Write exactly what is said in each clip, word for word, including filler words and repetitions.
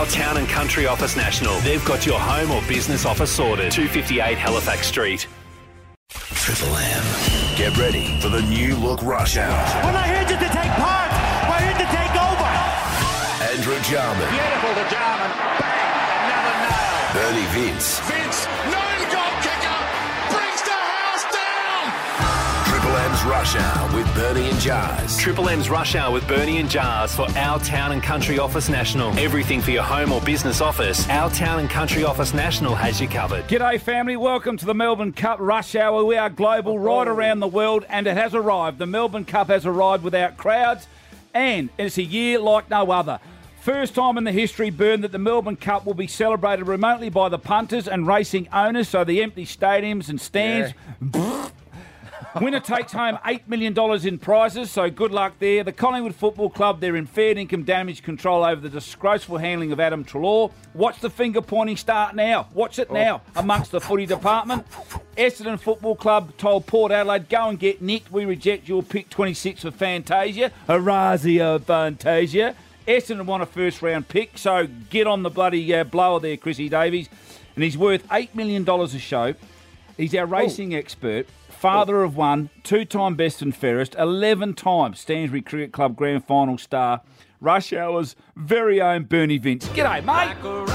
Our Town and Country Office National. They've got your home or business office sorted. two fifty-eight Halifax Street. Triple M. Get ready for the new look rush hour. We're not here just to take part. We're here to take over. Andrew Jarman. Beautiful to Jarman. Bang. Another nail. Bernie Vince. Vince. Known goal kicker. Brings the house down. Triple M's Rush Hour with Bernie and Jars. Triple M's Rush Hour with Bernie and Jars for Our Town and Country Office National. Everything for your home or business office. Our Town and Country Office National has you covered. G'day family, welcome to the Melbourne Cup Rush Hour. We are global right around the world and it has arrived. The Melbourne Cup has arrived without crowds and it's a year like no other. First time in the history, Burn, that the Melbourne Cup will be celebrated remotely by the punters and racing owners, so the empty stadiums and stands. Yeah. Winner takes home eight million dollars in prizes, so good luck there. The Collingwood Football Club, they're in fair income damage control over the disgraceful handling of Adam Treloar. Watch the finger-pointing start now. Watch it now amongst the footy department. Essendon Football Club told Port Adelaide, go and get nicked. We reject your pick twenty-six for Fantasia. Orazio Fantasia. Essendon won a first-round pick, so get on the bloody uh, blower there, Chrissy Davies. And he's worth eight million dollars a show. He's our racing oh. expert. Father of one, two-time best and fairest, eleven times Stansbury Cricket Club Grand Final star, Rush Hour's very own Bernie Vince. G'day, mate.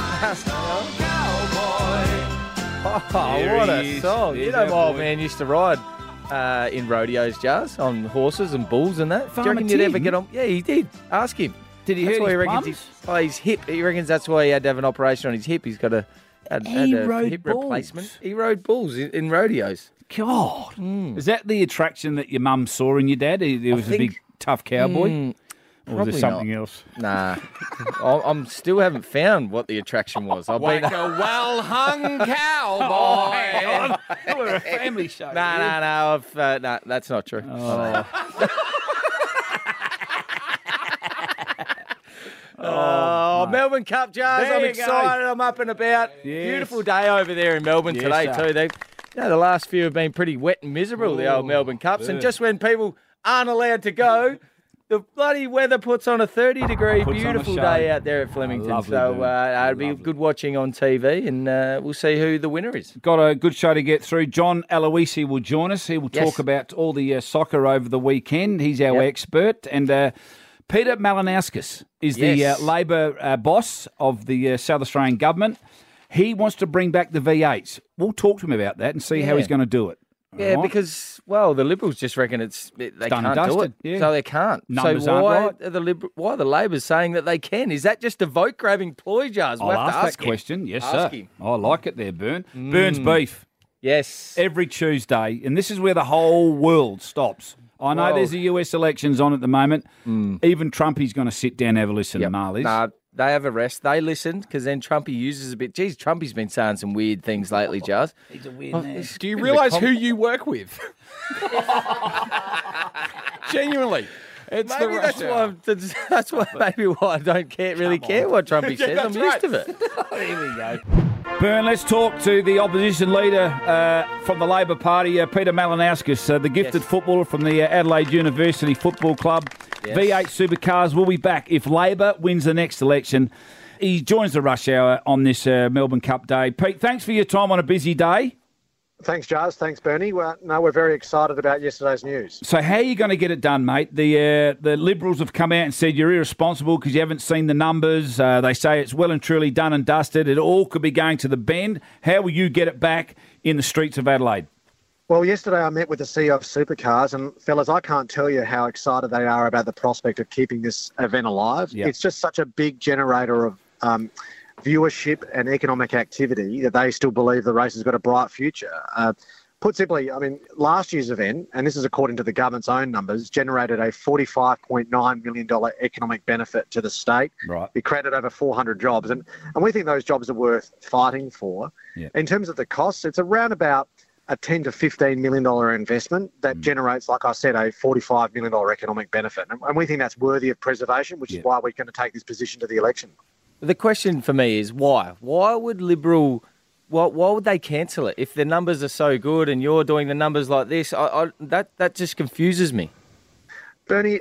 Oh, what a song. You know, my old man used to ride uh, in rodeos, Jars, on horses and bulls and that. Farmer Do you reckon you'd Tim? ever get on? Yeah, he did. Ask him. Did he That's hurt why his he reckons plums? he, oh, his hip. He reckons that's why he had to have an operation on his hip. He's got a, had, He had a rode hip bulls. replacement. He rode bulls in, in rodeos. God. Mm. Is that the attraction that your mum saw in your dad? He, he was a think- big, tough cowboy? Mm, or was probably there something not. else? Nah. I- I'm still haven't found what the attraction was. I've been... Like a well-hung Oh, cowboy. hang on. We're a family show. No, no, no. I've, uh, no, that's not true. Oh. Oh, Melbourne Cup, Jars. There I'm you excited. I'm up and about. Yes. Beautiful day over there in Melbourne Yes, today, sir. too. They, you know, the last few have been pretty wet and miserable, the old Melbourne Cups. And yeah. just when people aren't allowed to go, the bloody weather puts on a thirty-degree, Puts on a beautiful show. day out there at Flemington. Lovely, so dude. uh, it'll be Lovely. good watching on T V, and uh, we'll see who the winner is. Got a good show to get through. John Aloisi will join us. He will Yes. talk about all the uh, soccer over the weekend. He's our Yep. expert. And uh, Peter Malinauskas is the Yes. uh, Labor uh, boss of the uh, South Australian government. He wants to bring back the V eights. We'll talk to him about that and see how Yeah. he's going to do it. Yeah, All right? because, well, the Liberals just reckon it's it, they Done and can't do it. dusted, yeah. So they can't. Numbers so aren't why right. are the Liber- why are the Labors saying that they can? Is that just a vote-grabbing ploy, Jars? We'll I'll have ask, to ask that him. question. Yes, Ask sir. him. I like it there, Burn. Burns beef. Yes. Every Tuesday, and this is where the whole world stops. I know Well- there's the U S elections on at the moment. Even Trumpy's going to sit down and have a listen, Yep. Marlies. Nah, they have a rest. They listened because then Trumpy uses a bit. Geez, Trumpy's been saying some weird things lately, Jars. He's a weird man. Do you realise who you work with? Genuinely. It's the Maybe rush that's why, hour. I'm, that's, that's why maybe why I don't care, really care what Trumpy says. I'm that's used right. to it. Here we go. Bern, let's talk to the opposition leader uh, from the Labor Party, uh, Peter Malinauskas, uh, the gifted Yes. footballer from the uh, Adelaide University Football Club. Yes. V eight Supercars will be back if Labor wins the next election. He joins the rush hour on this uh, Melbourne Cup day. Pete, thanks for your time on a busy day. Thanks, Jars. Thanks, Bernie. Well, no, we're very excited about yesterday's news. So how are you going to get it done, mate? The uh, the Liberals have come out and said you're irresponsible because you haven't seen the numbers. Uh, they say it's well and truly done and dusted. It all could be going to the bend. How will you get it back in the streets of Adelaide? Well, yesterday I met with the C E O of Supercars, and fellas, I can't tell you how excited they are about the prospect of keeping this event alive. Yep. It's just such a big generator of um, viewership and economic activity that they still believe the race has got a bright future. Uh, put simply, I mean, last year's event, and this is according to the government's own numbers, generated a forty-five point nine million dollars economic benefit to the state. Right. It created over four hundred jobs, and, and we think those jobs are worth fighting for. Yeah. In terms of the costs, it's around about a ten to fifteen million dollars investment that generates, like I said, a forty-five million dollars economic benefit. And, and we think that's worthy of preservation, which Yeah. is why we're going to take this position to the election. The question for me is why? Why would Liberal? Why, why would they cancel it if the numbers are so good and you're doing the numbers like this? I, I, that that just confuses me. Bernie, uh,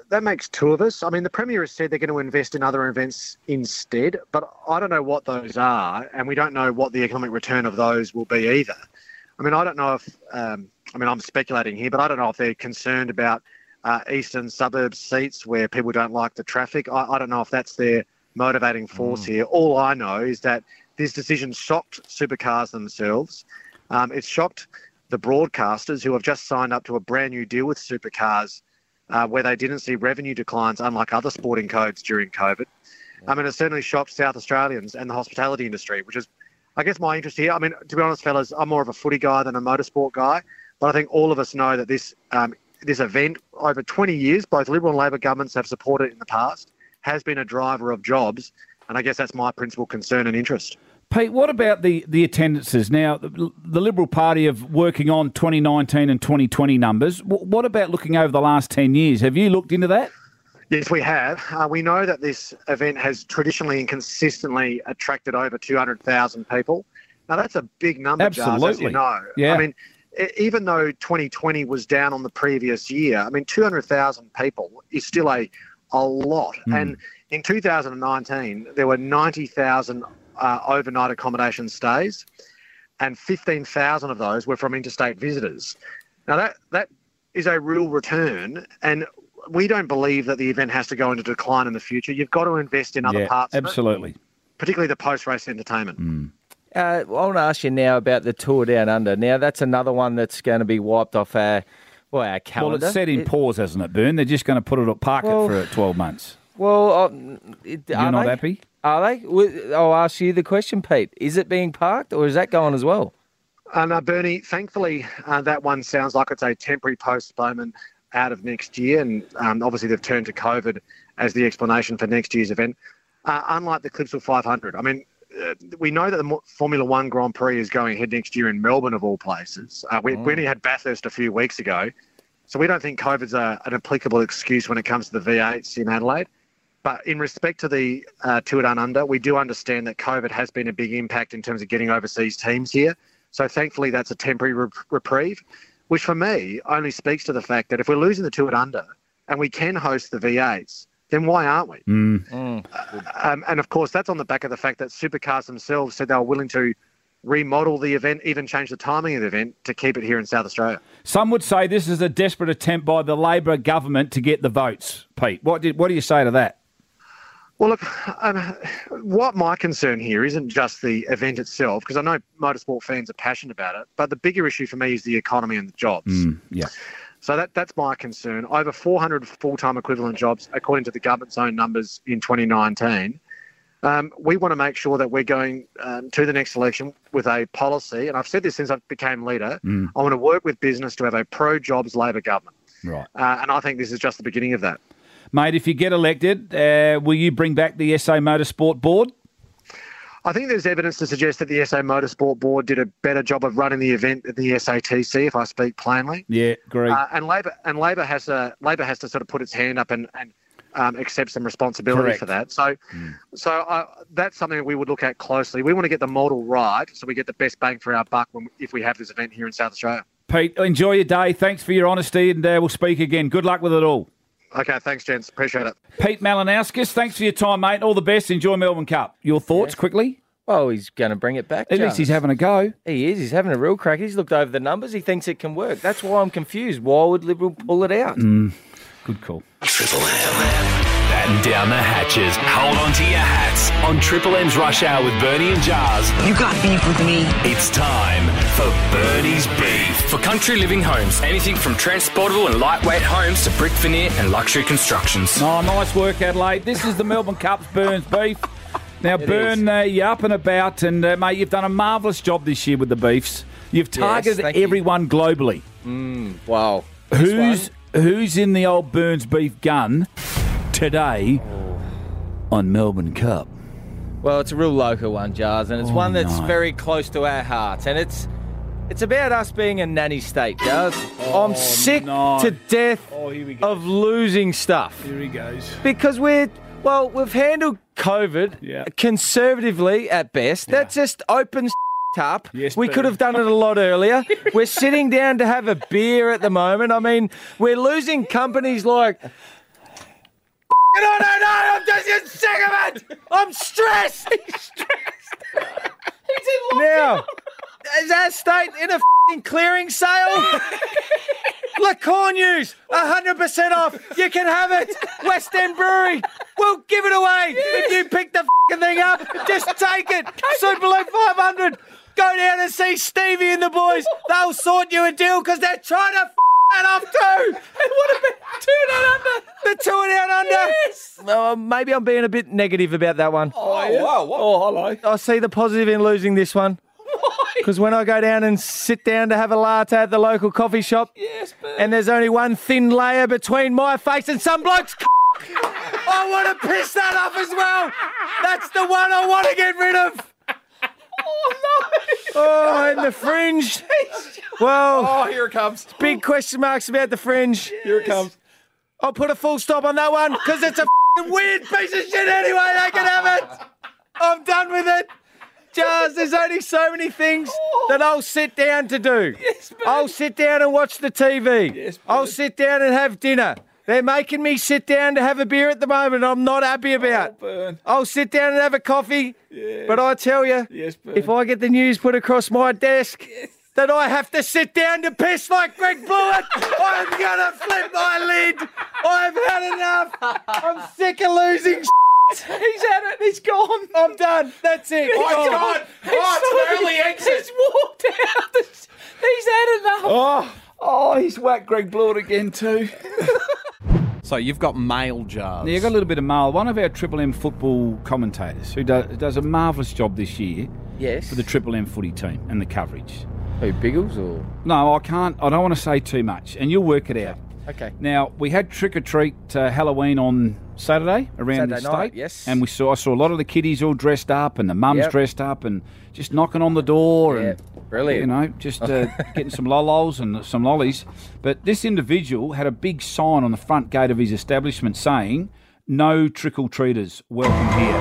that makes two of us. I mean, the Premier has said they're going to invest in other events instead, but I don't know what those are, and we don't know what the economic return of those will be either. I mean, I don't know if, um, I mean, I'm speculating here, but I don't know if they're concerned about uh, eastern suburbs seats where people don't like the traffic. I, I don't know if that's their motivating force mm. here. All I know is that this decision shocked supercars themselves. Um, it's shocked the broadcasters who have just signed up to a brand new deal with supercars uh, where they didn't see revenue declines, unlike other sporting codes during COVID. Yeah. I mean, it certainly shocked South Australians and the hospitality industry, which is, I guess, my interest here. I mean, to be honest, fellas, I'm more of a footy guy than a motorsport guy, but I think all of us know that this um, this event, over twenty years, both Liberal and Labor governments have supported in the past, has been a driver of jobs, and I guess that's my principal concern and interest. Pete, what about the, the attendances? Now, the, the Liberal Party of working on twenty nineteen and twenty twenty numbers. W- what about looking over the last ten years? Have you looked into that? Yes, we have. Uh, we know that this event has traditionally and consistently attracted over two hundred thousand people. Now, that's a big number, Absolutely. Jars, as you know. Yeah. I mean, even though twenty twenty was down on the previous year, I mean, two hundred thousand people is still a, a lot. Mm. And in two thousand nineteen, there were ninety thousand Uh, overnight accommodation stays, and fifteen thousand of those were from interstate visitors. Now, that that is a real return, and we don't believe that the event has to go into decline in the future. You've got to invest in other yeah, parts absolutely. of it, particularly the post-race entertainment. Mm. Uh, I want to ask you now about the Tour Down Under. Now, that's another one that's going to be wiped off our, well, our calendar. Well, it's set in it, pause, hasn't it, Bern? They're just going to put it, park well, it for twelve months. Well, uh, it, You're not they? happy? Are they? I'll ask you the question, Pete. Is it being parked or is that going as well? Uh, no, Bernie, thankfully, uh, that one sounds like it's a temporary postponement out of next year. And um, obviously, they've turned to COVID as the explanation for next year's event. Uh, unlike the Clipsal five hundred. I mean, uh, we know that the Formula One Grand Prix is going ahead next year in Melbourne, of all places. Uh, we, mm. we only had Bathurst a few weeks ago. So we don't think COVID's a, an applicable excuse when it comes to the V eights in Adelaide. But in respect to the uh, Tour Down Under, we do understand that COVID has been a big impact in terms of getting overseas teams here. So thankfully, that's a temporary re- reprieve, which for me only speaks to the fact that if we're losing the Tour Down Under and we can host the V eights, then why aren't we? Mm. Mm. Uh, um, and of course, that's on the back of the fact that supercars themselves said they were willing to remodel the event, even change the timing of the event to keep it here in South Australia. Some would say this is a desperate attempt by the Labor government to get the votes. Pete, what, did, what do you say to that? Well, look, um, what my concern here isn't just the event itself, because I know motorsport fans are passionate about it, but the bigger issue for me is the economy and the jobs. Mm, yeah. So that that's my concern. Over four hundred full-time equivalent jobs, according to the government's own numbers in twenty nineteen. Um, we want to make sure that we're going um, to the next election with a policy, and I've said this since I became leader, mm. I want to work with business to have a pro-jobs Labor government. Right. Uh, and I think this is just the beginning of that. Mate, if you get elected, uh, will you bring back the S A Motorsport Board? I think there's evidence to suggest that the S A Motorsport Board did a better job of running the event than the S A T C, if I speak plainly. Yeah, agree. Uh, and Labor and Labor has to Labor has to sort of put its hand up and, and um, accept some responsibility Correct. for that. So, mm. so uh, that's something that we would look at closely. We want to get the model right, so we get the best bang for our buck when, if we have this event here in South Australia. Pete, enjoy your day. Thanks for your honesty, and uh, we'll speak again. Good luck with it all. Okay, thanks, gents. Appreciate it. Pete Malinauskas, thanks for your time, mate. All the best. Enjoy Melbourne Cup. Your thoughts, yeah. quickly? Oh, he's going to bring it back. At Jones. least he's having a go. He is. He's having a real crack. He's looked over the numbers. He thinks it can work. That's why I'm confused. Why would Liberal pull it out? Mm, good call. Triple M. Batten down the hatches. Hold on to your hats. On Triple M's Rush Hour with Bernie and Jars. You got beef with me? It's time for Bernie's Beef. For country living homes, anything from transportable and lightweight homes to brick veneer and luxury constructions. Oh, nice work, Adelaide. This is the Melbourne Cup's Burns Beef. Now, It Bern, uh, you're up and about, and, uh, mate, you've done a marvellous job this year with the beefs. You've targeted Yes, everyone you. globally. Mm, wow. Who's who's in the old Burns Beef gun today on Melbourne Cup? Well, it's a real local one, Jars, and it's Oh, one that's no. very close to our hearts. And it's it's about us being a nanny state, Jars. I'm sick no. to death Oh, here we go. of losing stuff. Here he goes. Because we're, well, we've handled COVID Yeah. conservatively at best. That just opens up. Yes, we Bern. could have done it a lot earlier. We're sitting down to have a beer at the moment. I mean, we're losing companies like I don't know. I'm just getting sick of it. I'm stressed. He's stressed. He's in lockdown. Now, is that state in a f***ing clearing sale? Lacorn News, one hundred percent off. You can have it. West End Brewery, we'll give it away. If you pick the f***ing thing up, just take it. Super League five hundred. Go down and see Stevie and the boys. They'll sort you a deal because they're trying to f*** that off too. And what about two down under? The two down under. Yes. Uh, maybe I'm being a bit negative about that one. Oh, yeah. Wow. Oh, hello. I see the positive in losing this one. Because when I go down and sit down to have a latte at the local coffee shop, yes, and there's only one thin layer between my face and some bloke's c***, I want to piss that off as well. That's the one I want to get rid of. Oh, no. Oh, and the fringe. Well, oh, here it comes. Big question marks about the fringe. Yes. Here it comes. I'll put a full stop on that one because it's a f***ing weird piece of shit anyway. They can have it. I'm done with it. Jars, there's only so many things oh. that I'll sit down to do. Yes, I'll sit down and watch the T V. Yes, I'll sit down and have dinner. They're making me sit down to have a beer at the moment I'm not happy about. Oh, I'll sit down and have a coffee. Yes. But I tell you, yes, if I get the news put across my desk yes. that I have to sit down to piss like Greg Blewett, I'm going to flip my lid. I've had enough. I'm sick of losing He's had it. He's gone. I'm done. That's it. He's oh, gone. He's oh, it's an early exit. He's walked out. He's had enough. Oh, oh he's whacked Greg Blewett again too. So you've got mail jars. Yeah, you've got a little bit of mail. One of our Triple M football commentators who does, does a marvellous job this year yes. for the Triple M footy team and the coverage. Who, Biggles or? No, I can't. I don't want to say too much, and you'll work it out. Okay. Now, we had Trick or Treat uh, Halloween on Saturday around Saturday the state. night, yes. And we saw I saw a lot of the kiddies all dressed up and the mums yep. dressed up and just knocking on the door yep. and brilliant. You know, just uh, getting some lolos and some lollies. But this individual had a big sign on the front gate of his establishment saying, "No trick-or-treaters, welcome here."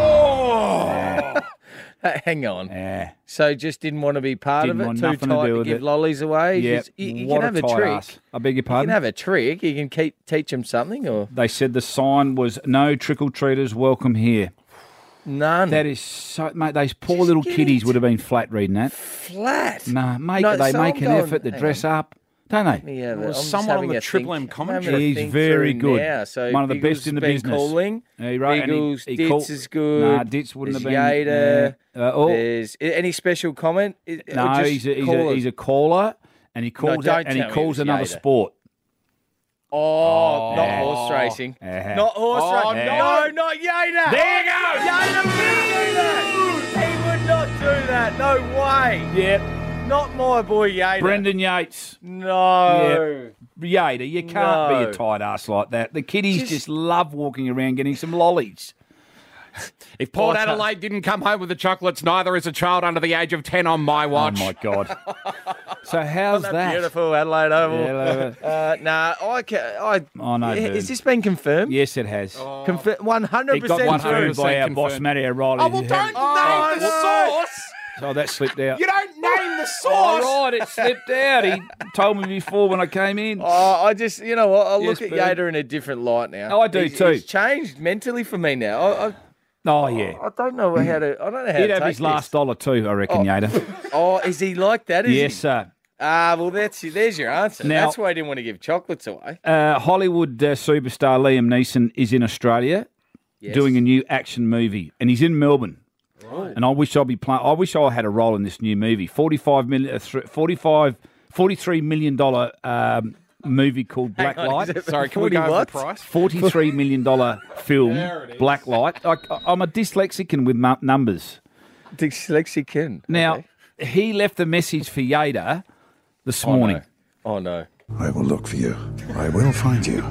Oh! Yeah. Hang on. Yeah. So just didn't want to be part didn't of it? Want Too nothing tight to, do to with give it. lollies away? Yeah. Just, you, you what can have a a trick. Ass. I beg your pardon? You can have a trick. You can keep teach them something, or they said the sign was "No trick-or-treaters, welcome here." None. That is so, mate. Those poor just little kiddies it. would have been flat reading that. Flat. Nah, mate. No, they so make I'm an going, effort to dress on. up, don't they? Yeah, well, someone on the Triple M commentary. He's very good. Now. So one of the Biggles best in the been business. Calling. Yeah, right. Biggles, he, he Ditz called, is good. Nah, Ditz wouldn't There's have been. Yader. Uh, uh, oh. There's any special comment? No, he's a, he's, a, he's a caller, and he calls no, out, and he calls another Yader. sport. Oh, oh, not yeah. horse racing. Yeah. Not horse oh, racing. No. no, not Yader. There you go. Yader wouldn't do that. He would not do that. No way. Yep. Not my boy Yader. Brendan Yates. No. Yep. Yader, you can't no. be a tight ass like that. The kiddies just, just love walking around getting some lollies. If Port Adelaide didn't come home with the chocolates, neither is a child under the age of ten on my watch. Oh, my God. So how's that, that? Beautiful Adelaide Oval. Yeah, uh, nah, I, ca- I oh, no, Has this been confirmed? Yes, it has. Oh. Confi- one hundred percent It got confirmed by our confirmed. boss, Matty O'Reilly. Oh, well, don't oh, name the no. source. So that slipped out. You don't name the source. All right, it slipped out. He told me before when I came in. Oh, I just, you know what, I Yes, look at Bert. Yader in a different light now. Oh, I do he's, too. He's changed mentally for me now. I, I, Oh, yeah. I don't know how to. I don't know how He'd to have take his last this. dollar too, I reckon, Oh. Yader. Oh, is he like that? Is Yes, he? sir. Ah, well, that's there's your answer. Now- that's why I didn't want to give chocolates away. Uh, Hollywood uh, superstar Liam Neeson is in Australia Yes. doing a new action movie, and he's in Melbourne. Right. And I wish I'd be playing. I wish I had a role in this new movie. Forty-five million, uh, th- forty-five, forty-three million dollar um, movie called Black Hang on, Light. is it Sorry, can we go over what? the price? Forty-three million dollar film, There it is. Black Light. I, I'm a dyslexican with mu- numbers. Dyslexican. Now Okay. he left a message for Yader this Oh, morning. no. Oh no. I will look for you. I will find you.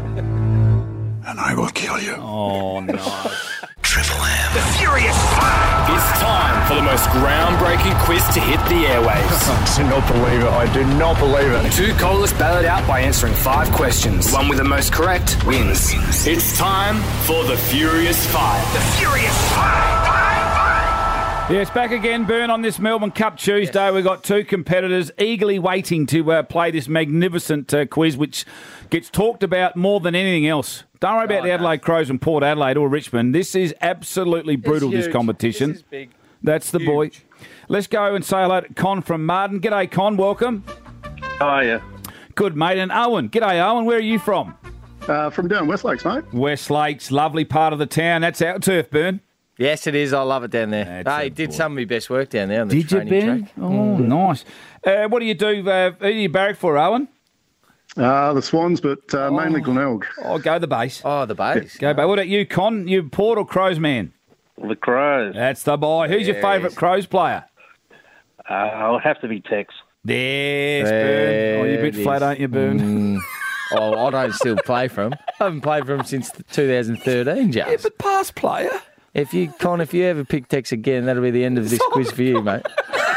And I will kill you. Oh no! Triple M. The Furious Five. It's time for the most groundbreaking quiz to hit the airwaves. I do not believe it. I do not believe it. Two callers battle it out by answering five questions. The one with the most correct wins. It's time for the Furious Five. The Furious Five. Yes, back again, Burn, on this Melbourne Cup Tuesday. Yes. We've got two competitors eagerly waiting to uh, play this magnificent uh, quiz, which gets talked about more than anything else. Don't worry about oh, the Adelaide no. Crows and Port Adelaide or Richmond. This is absolutely brutal, this competition. This is big. That's the huge. boy. Let's go and say hello to Con from Marden. G'day, Con. Welcome. How are you? Good, mate. And Owen. G'day, Owen. Where are you from? Uh, from down West Lakes, mate. West Lakes, lovely part of the town. That's our turf, Burn. Yes, it is. I love it down there. I did boy. some of my best work down there on the did training you, Ben? track. Oh, mm. nice. Uh, what do you do? Uh, who do you barrack for, Owen? Uh, the Swans, but uh, oh. mainly Glenelg. Oh, go the base. Oh, the base. Go base. What about you, Con? You Port or Crows man? The Crows. That's the boy. Who's yes. your favourite Crows player? Uh, I'll have to be Tex. Yes, Burn. Oh, you're a bit flat, aren't you, Burn? Mm. Oh, I don't still play for him. I haven't played for him since two thousand thirteen, Jazz. Yeah, but past player. If you, Con, if you ever pick Tex again, that'll be the end of this quiz for you, mate.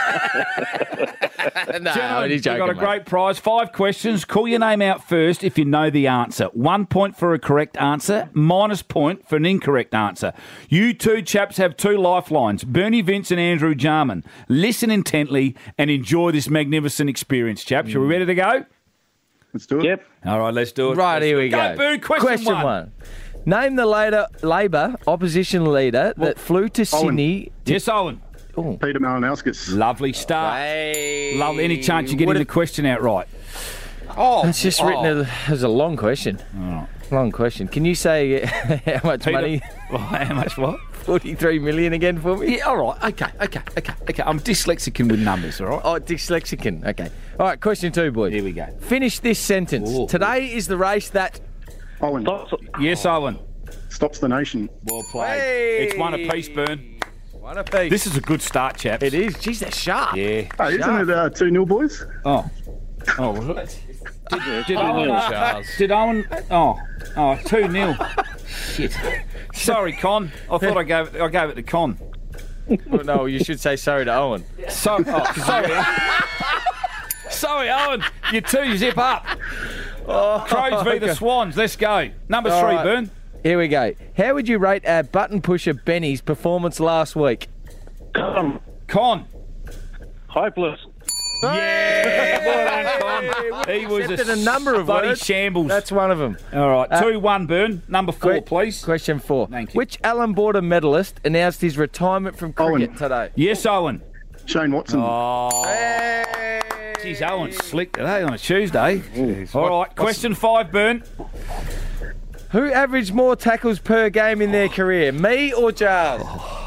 no, Gentlemen, he's joking, you've got a mate. great prize. Five questions. Call your name out first if you know the answer. One point for a correct answer, minus point for an incorrect answer. You two chaps have two lifelines, Bernie Vince and Andrew Jarman. Listen intently and enjoy this magnificent experience, chaps. Mm. Are we ready to go? Let's do it. Yep. All right, let's do it. Right, let's here we go. go. Boone, question, question one. one. Name the later Labor opposition leader well, that flew to Owen. Sydney. To... Yes, Owen. Ooh. Peter Malinowskis. Lovely start. Hey. Lovely. Any chance you're getting the question out right? Oh, it's just oh. written as a long question. Oh. Long question. Can you say how much Peter, money? Well, how much what? Forty-three million again for me. Yeah. All right. Okay. Okay. Okay. Okay. I'm dyslexic with numbers. All right. Oh, dyslexic. Okay. All right. Question two, boys. Here we go. Finish this sentence. Ooh. Today is the race that. Owen. Yes, Owen. Stops the nation. Well played. Hey. It's one apiece, Burn. One apiece. This is a good start, chaps. It is. Jeez, they're sharp. Yeah. Oh, isn't it uh, two nil, boys? Oh. Oh, was it? Did, did Owen, uh, did Owen? Oh, oh, two nil. Shit. Sorry, Con. I thought I gave it, I gave it to Con. Well, no, you should say sorry to Owen. So, oh, sorry. Sorry, Owen. You two zip up. Oh, Crows v the Swans. Let's go. Number All three, right. Burn. Here we go. How would you rate our button pusher Benny's performance last week? Con. Con. Hopeless. Yeah, well done, Con. He was a, a number of bloody words. shambles. That's one of them. All right, Uh, two one, Burn. Number four, que- please. Question four. Thank you. Which Allan Border medalist announced his retirement from cricket Owen. today? Yes, Owen. Shane Watson. Oh, Hey. geez, Owen's slick today on a Tuesday. All right, question five, Burn. Who averaged more tackles per game in their career, me or Jars?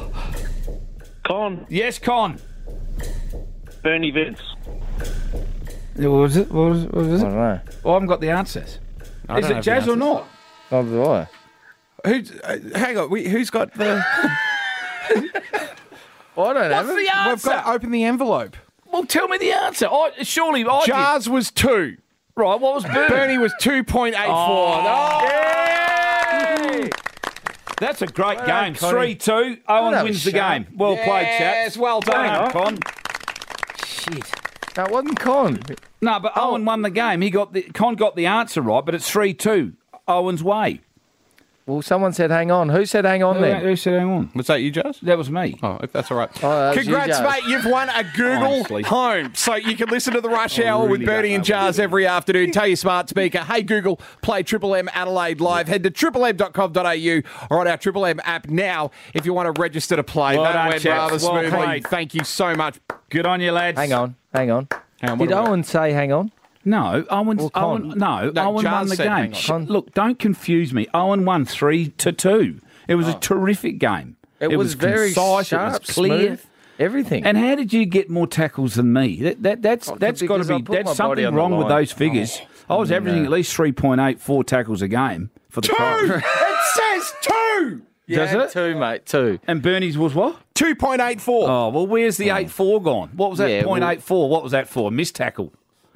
Con. Yes, Con. Bernie Vince. What was it? What was it? What was I it? don't know. Well, I haven't got the answers. I Is don't it have Jazz the or not? Oh, do I? Who's, uh, hang on, we, who's got the... Well, I don't have What's it. the answer? We've got to open the envelope. Well, tell me the answer. I, surely I did. Jars was two. Right, what was Burn? Bernie was two point eight four. Oh. Yay! That's a great Well game. done, Connie. three two. Owen that wins was the sharp. game. Well played, chaps. Yes, well done. Con. Shit. That wasn't Con. No, but Oh. Owen won the game. He got the Con got the answer right, but it's three two. Owen's way. Well, someone said hang on. Who said hang on Who, then? who said hang on? Was that you, Jazz? That was me. Oh, if that's all right. Oh, that was you, Congrats, Jazz. mate. You've won a Google Honestly. Home. So you can listen to the Rush I Hour really with Bernie don't and know. Jars every afternoon. Tell your smart speaker, hey, Google, play Triple M Adelaide live. Head to triple m dot com dot a u or on our Triple M app now if you want to register to play. Well that done, went chaps. rather Well smoothly. played. Thank you so much. Good on you, lads. Hang on. Hang on. Hang on, what Did about- Owen say hang on? No, Owen's, Or Con? Owen. No, No, Owen Jars won the said game. hang on. Sh- Con- Look, don't confuse me. Owen won three to two. It was a terrific game. It, was, very concise. sharp, it was clear. smooth, everything. And how did you get more tackles than me? That, that that's Oh, that's got to because I be put my that's body something on the wrong with line. Oh. those figures. I was averaging no. at least three point eight four tackles a game for the Two! Crows. It says two! yeah, Does it? Two, mate, two. And Bernie's was what? two point eight four. Oh well, where's the eight four gone? What was that? Yeah, point well- eight four. What was that for? Missed tackle.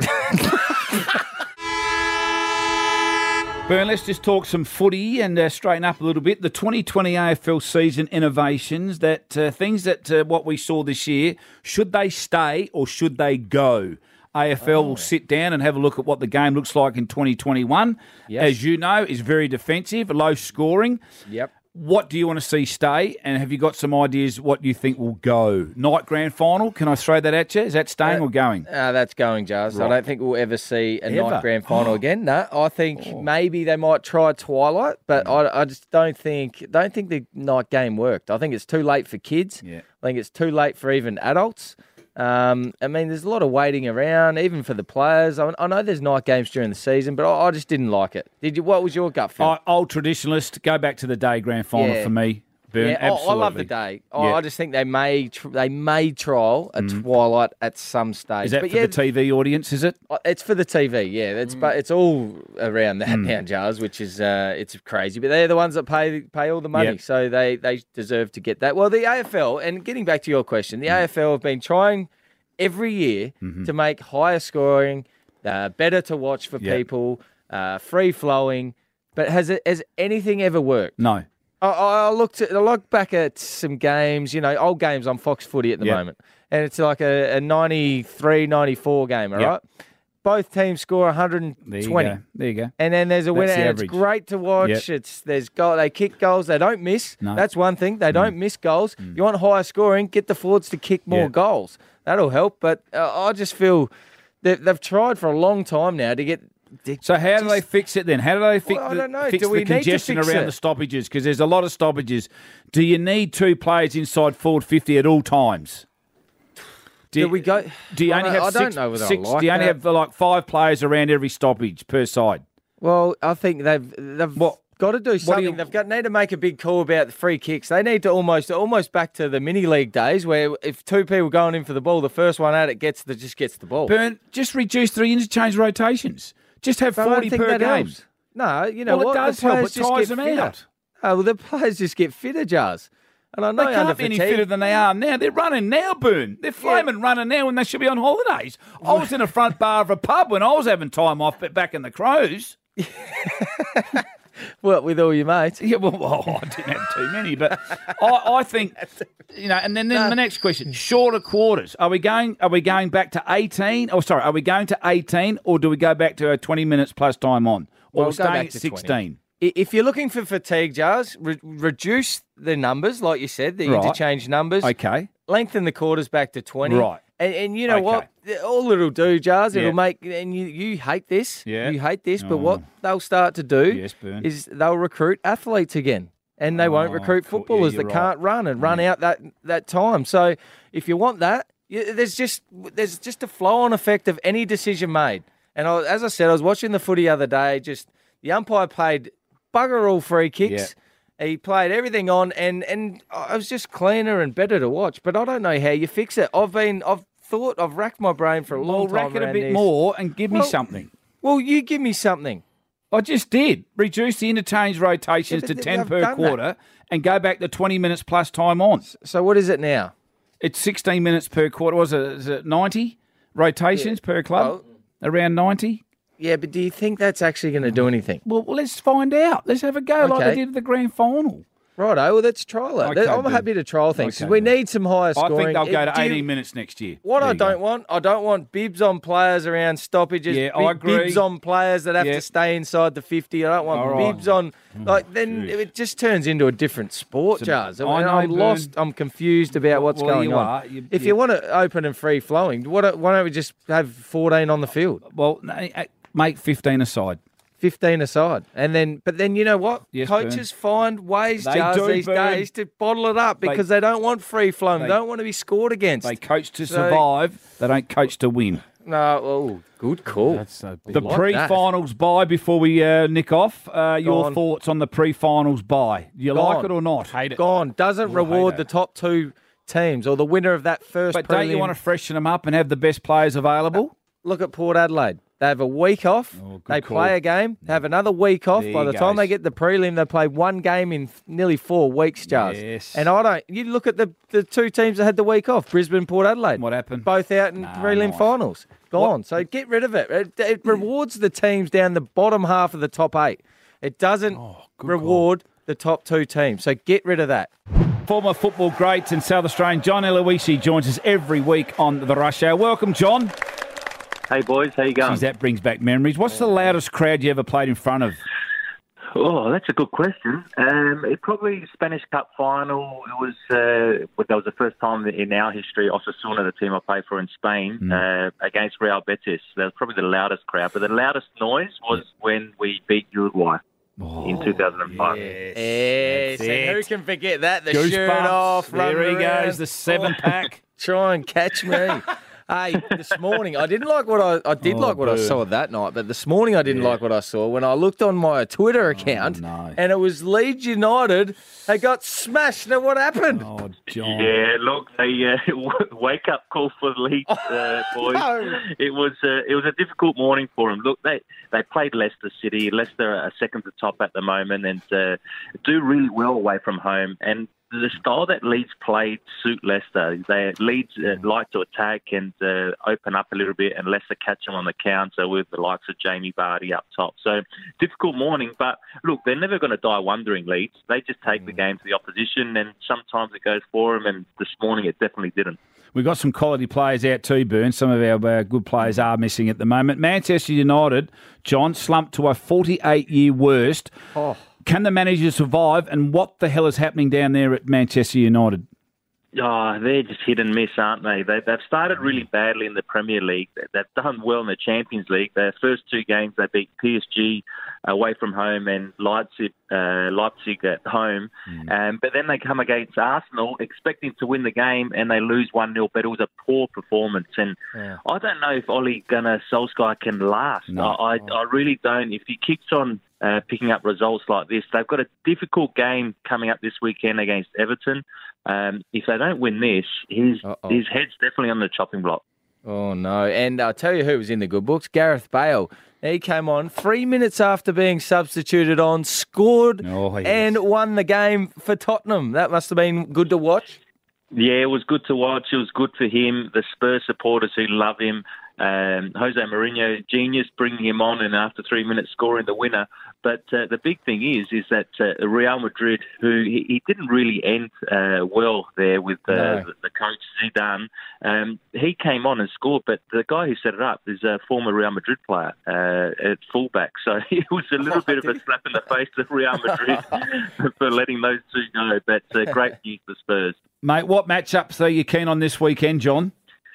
Bern, let's just talk some footy and uh, straighten up a little bit. The twenty twenty A F L season innovations, that uh, things that uh, what we saw this year, should they stay or should they go? A F L Oh. will sit down and have a look at what the game looks like in twenty twenty-one. Yes. As you know, is very defensive, low scoring. Yep. What do you want to see stay? And have you got some ideas what you think will go? Night grand final, can I throw that at you? Is that staying Uh, or going? Uh, that's going, Jars. Right. I don't think we'll ever see a Ever? night grand final again. No, I think maybe they might try Twilight, but Mm. I, I just don't think don't think the night game worked. I think it's too late for kids. Yeah. I think it's too late for even adults. Um, I mean, there's a lot of waiting around, even for the players. I, I know there's night games during the season, but I, I just didn't like it. Did you? What was your gut feel? I, old traditionalist, go back to the day grand final Yeah. for me. Burn, Yeah, I- absolutely. I love the day. I, Yeah. I just think they may tr- they may trial a Mm. Twilight at some stage. Is that but for yeah, the T V audience, is it? Uh, It's for the T V, yeah. It's Mm. but it's all around that now, Jars, which is uh, it's crazy. But they're the ones that pay pay all the money, Yep. so they they deserve to get that. Well, the A F L, and getting back to your question, the A F L have been trying every year Mm-hmm. to make higher scoring, uh, better to watch for Yep. people, uh, free flowing. But has it has anything ever worked? No. I, I looked at, I looked back at some games, you know, old games on Fox Footy at the Yep. moment, and it's like a, a ninety-three ninety-four game, all Yep. right? Both teams score one hundred There you twenty. go. There you go. And then there's a That's winner, the and it's average. great to watch. Yep. It's there's goal. They kick goals. They don't miss. No. That's one thing. They don't miss goals. You want higher scoring? Get the forwards to kick more Yeah. goals. That'll help. But uh, I just feel that they've tried for a long time now to get. So how do they fix it then? How do they fix, Well, I the, don't know. fix Do we the need to congestion fix around it? the stoppages? Because there's a lot of stoppages. Do you need two players inside forward fifty at all times? Do we go? Do you I only don't- have I don't six? know whether I six like do you only that. have like five players around every stoppage per side? Well, I think they've they've got to do do something. you- They've got need to make a big call about the free kicks. They need to almost almost back to the mini league days where if two people going in for the ball, the first one at it gets the just gets the ball. Burn, just reduce the interchange rotations. Just have But I don't forty think per that game. helps. No, you know Well, it what? does the help. players It just tires get them fitter. out. Oh, well, the players just get fitter, Jars. And I know They under can't be any fatigue. fitter than they are now. They're running now, Burn. They're flaming running now when they should be on holidays. I was in a front bar of a pub when I was having time off but back in the Crows. What, with all your mates? Yeah, well, well I didn't have too many, but I, I think, you know, and then, then the next question, shorter quarters. Are we going Are we going back to eighteen? Oh, sorry, are we going to eighteen or do we go back to a twenty minutes plus time on? Or Well, we're go staying back at to sixteen? twenty. I- If you're looking for fatigue, Jars, re- reduce the numbers, like you said, the Right. interchange numbers. Okay. Lengthen the quarters back to twenty. Right. And, and you know Okay. what? All it'll do, Jars, Yeah. it'll make, and you, you hate this. Yeah. You hate this, but Oh. what they'll start to do Yes, Burn. is they'll recruit athletes again. And they won't Oh, recruit cool. Yeah, footballers you're that right. can't run and run out that, that time. So if you want that, you, there's just there's just a flow-on effect of any decision made. And I, as I said, I was watching the footy the other day. Just the umpire played bugger all free kicks. He played everything on, and and I was just cleaner and better to watch. But I don't know how you fix it. I've been I've thought I've racked my brain for a long Well, time. rack it a around bit this. more and give me Well, something. Well, you give me something. I just did. Reduce the interchange rotations Yeah, to but ten they've per done that. quarter and go back to twenty minutes plus time on. So what is it now? It's sixteen minutes per quarter. Was it, is it ninety rotations per club? Around ninety? Yeah, but do you think that's actually going to do anything? Well, well, let's find out. Let's have a go like Okay. they did at the grand final. Righto, well, let's trial it. Okay, I'm Ben. happy to trial things. 'cause Okay, we Ben. need some higher I scoring. think they'll go Uh, to do you- eighteen minutes next year. What There I you go. don't want, I don't want bibs on players around stoppages. Yeah, bi- I agree. Bibs on players that have Yeah. to stay inside the fifty. I don't want All right. bibs on. Like then it just turns into a different sport, So, Jars. I I mean, know, I'm Bern. lost. I'm confused about what's Well, going you on. are. You- if you- you want it open and free flowing, what, why don't we just have fourteen on the field? Well, no, eh, make fifteen aside. fifteen aside, and then, but then you know what? Yes, Coaches find ways, They Jars, do, these Bern. days to bottle it up They- because they, don't want free flowing. they- They don't want to be scored against. They coach to So- survive. They don't coach to win. No, oh, good call. That's so big. The like pre-finals bye before we uh, nick off. Uh, your Gone. thoughts on the pre-finals bye? You like Gone. it or not? Hate it. Gone. Doesn't Well, reward hey, the top two teams or the winner of that first. But don't you prelim. want to freshen them up and have the best players available? Look at Port Adelaide. They have a week off. Oh, good they call. play a game. They have another week off. There By you the time goes. they get the prelim, they play one game in nearly four weeks, Jars. Yes. And I don't. You look at the, the two teams that had the week off: Brisbane, Port Adelaide. What happened? Both out in Nah, prelim nice. finals. Gone. So get rid of it. It, it rewards the teams down the bottom half of the top eight. It doesn't Oh, reward the top two teams. So get rid of that. Former football great and South Australian John Eloisi joins us every week on the Rush Hour. Welcome, John. Hey, boys. How you going? Geez, that brings back memories. What's the loudest crowd you ever played in front of? Oh, that's a good question. Um, it probably Spanish Cup final. It was uh, well, that was the first time in our history, Osasuna, the team I played for in Spain, mm. uh, against Real Betis. That was probably the loudest crowd, but the loudest noise was yeah. when we beat Uruguay. Oh, in two thousand five. Yes, yes. And who can forget that? The Goosebumps. Shirt off. There he around. goes, the seven pack. Try and catch me. Hey, this morning I didn't like what I I did oh, like what bird. I saw that night, but this morning I didn't yeah. like what I saw when I looked on my Twitter account oh, no. and it was Leeds United. They got smashed. Now what happened? Oh, John. Yeah, look, they uh, wake up call for Leeds uh, boys. No. It was uh, it was a difficult morning for them. Look, they they played Leicester City. Leicester are second to top at the moment and uh, do really well away from home. And the style that Leeds played suit Leicester. They Leeds uh, like to attack and uh, open up a little bit, and Leicester catch them on the counter with the likes of Jamie Vardy up top. So difficult morning, but look, they're never going to die wondering. Leeds, they just take mm. the game to the opposition, and sometimes it goes for them. And this morning, it definitely didn't. We've got some quality players out too, Burns. Some of our uh, good players are missing at the moment. Manchester United, John, slumped to a forty-eight year worst. Oh. Can the manager survive, and what the hell is happening down there at Manchester United? Oh, they're just hit and miss, aren't they? they they've started really badly in the Premier League. They've done well in the Champions League. Their first two games, they beat P S G away from home and Leipzig, uh, Leipzig at home. Mm. Um, but then they come against Arsenal, expecting to win the game, and they lose one nil. But it was a poor performance. And yeah. I don't know if Ole Gunnar Solskjaer can last. No. I, I, I really don't. If he keeps on Uh, picking up results like this. They've got a difficult game coming up this weekend against Everton. Um, if they don't win this, his Uh-oh. his head's definitely on the chopping block. Oh, no. And I'll tell you who was in the good books, Gareth Bale. He came on three minutes after being substituted on, scored oh, yes. and won the game for Tottenham. That must have been good to watch. Yeah, it was good to watch. It was good for him. The Spurs supporters who love him. Um, Jose Mourinho, genius, bringing him on and after three minutes scoring the winner. But uh, the big thing is, is that uh, Real Madrid, who he, he didn't really end uh, well there with uh, no. the, the coach Zidane, um, he came on and scored. But the guy who set it up is a former Real Madrid player uh, at fullback. So it was a little bit of a slap in the face to Real Madrid for letting those two go. But uh, great news for Spurs. Mate, what matchups are you keen on this weekend, John?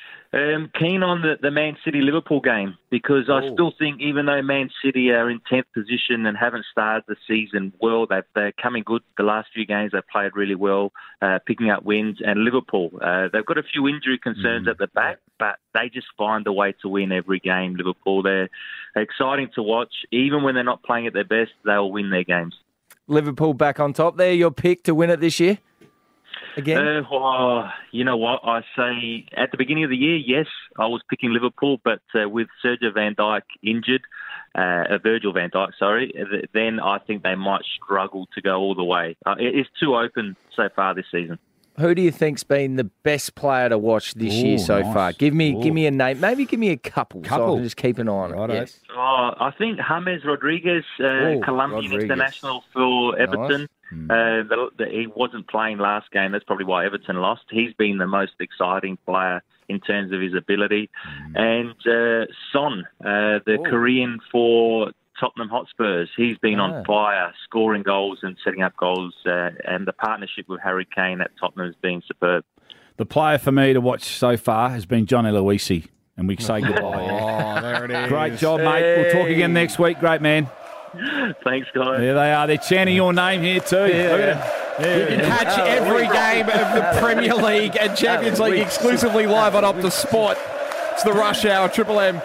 Um, keen on the, the Man City-Liverpool game because I Ooh. still think even though Man City are in tenth position and haven't started the season well, they've, they're coming good. The last few games they've played really well, uh, picking up wins. And Liverpool, uh, they've got a few injury concerns mm. at the back, but they just find a way to win every game, Liverpool. They're exciting to watch. Even when they're not playing at their best, they'll win their games. Liverpool back on top. They're your pick to win it this year? Again? Uh, well, you know what? I say at the beginning of the year, yes, I was picking Liverpool, but uh, with Sergio Van Dijk injured, uh, Virgil van Dijk, sorry, then I think they might struggle to go all the way. Uh, it's too open so far this season. Who do you think's been the best player to watch this Ooh, year so nice. far? Give me, Ooh. give me a name. Maybe give me a couple, couple. so I can just keep an eye on it. Right yes. Oh, I think James Rodriguez, uh, Ooh, Colombian Rodriguez. international for Everton. Nice. Uh, the, the, he wasn't playing last game. That's probably why Everton lost. He's been the most exciting player in terms of his ability. Mm. And uh, Son, uh, the Ooh. Korean for Tottenham Hotspurs, he's been ah. on fire, scoring goals and setting up goals. Uh, and the partnership with Harry Kane at Tottenham has been superb. The player for me to watch so far has been John Eloise. And we say goodbye. Oh, there it is. Great job, mate. We'll talk again next week. Great man. Thanks, guys. There they are. They're chanting your name here too. Yeah. Look at it. You can catch every game of the Premier League and Champions League exclusively live on Optus Sport. It's the Rush Hour, Triple M.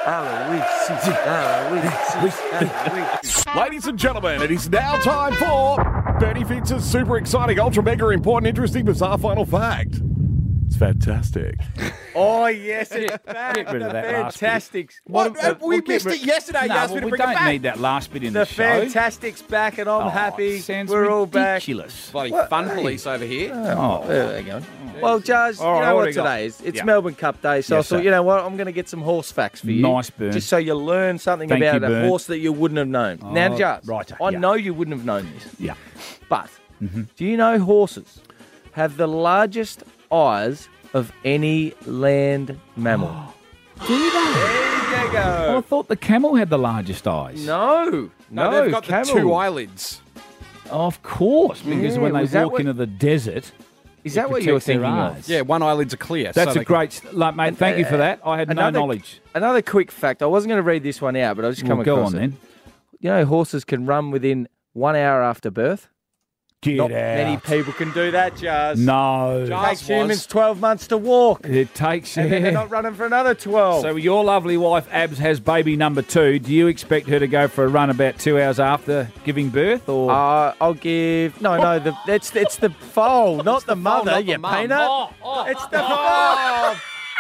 Ladies and gentlemen, it is now time for Bernie Fitz's super exciting, ultra mega important, interesting, bizarre final fact. It's fantastic. Oh, yes, it's back. Get rid of that last Fantastic. What? What, we we'll missed ri- it yesterday. No, you asked well, me to we bring don't it back. need that last bit in the, The show. Fantastic's back, and I'm Oh, happy. sounds We're all back. ridiculous. Bloody What? fun Hey. police over here. Oh, There you go. Well, Jazz, All right, you know what what do you got? today is? It's Yeah. Melbourne Cup Day, so Yes, I thought, sir. you know what, I'm going to get some horse facts for you. Nice, Burn. Just so you learn something Thank about you, a Burn. horse that you wouldn't have known. Oh, now, Jazz, righto, I yeah. know you wouldn't have known this, Yeah. but do you know horses have the largest eyes of any land mammal? Do they? There you you Oh, go. I thought the camel had the largest eyes. No. No, No, they've got camel. the two eyelids. Of course, because Yeah, when they was that walk what- into the desert, Is it that what you're protects their thinking eyes. of? Yeah, one eyelid's a clear. That's so a great, like, mate. Thank you for that. I had no Another- knowledge. Another quick fact. I wasn't going to read this one out, but I just come Well, go across on it. then. You know, horses can run within one hour after birth. Get Not out. many people can do that, Jars. No. It Jars takes was. humans twelve months to walk. It takes. And then they're Yeah. not running for another twelve. So your lovely wife Abs has baby number two. Do you expect her to go for a run about two hours after giving birth, or? Uh, I'll give no, no. The it's it's the foal, not the mother. not the you mum. peanut. Oh, oh. It's the foal.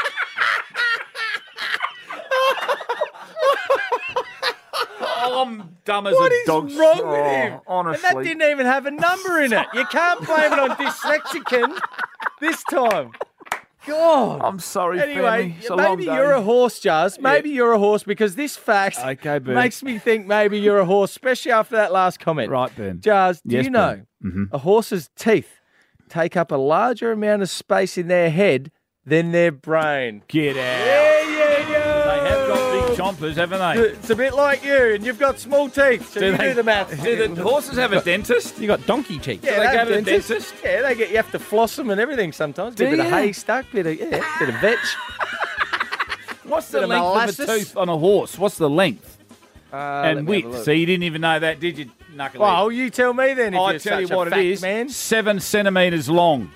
I'm dumb as What a is dog. wrong Oh, with him? Honestly, And that didn't even have a number in it. You can't blame it on dyslexican this time. God. I'm sorry, Anyway, family. It's a long maybe day. you're a horse, Jars. Maybe you're a horse because this fact Okay, Bert. makes me think maybe you're a horse, especially after that last comment. Right, Ben. Jars, do Yes, you know Ben. a horse's teeth take up a larger amount of space in their head than their brain? Get out. Yeah, yeah, yeah. They have got big chompers, haven't they? It's a bit like you, and you've got small teeth, so you they, do the math. Do the horses have a dentist? You got donkey teeth. Yeah, Do they have go to the dentists. dentist? Yeah, they get you have to floss them and everything sometimes. Do bit of you? hay stuck, bit of yeah, bit of vetch. What's Bit the of length of molasses. a tooth on a horse? What's the length Uh, let and me have a width? look. So you didn't even know that, did you, Knucklehead? Well, you tell me then. If I you're tell you such a what it fact is. man. Seven centimetres long.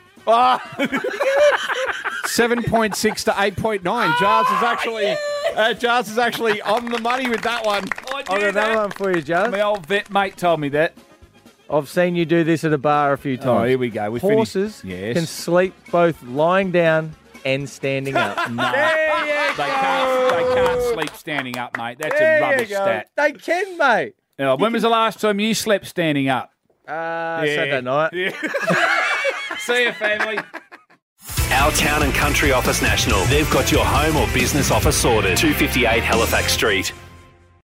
Seven point six to eight point nine. Jars is actually uh, Jars is actually on the money with that one. I I've got another one for you, Jars. My old vet mate told me that. I've seen you do this at a bar a few times. Oh, here we go. We Horses finished. Yes. can sleep both lying down and standing up. No, There you they go. can't. They can't sleep standing up, mate. That's There a you rubbish go. stat. They can, mate. Now, when was the last time you slept standing up? Uh, Saturday night. See you, family. Our Town and Country Office National. They've got your home or business office sorted. two fifty-eight Halifax Street.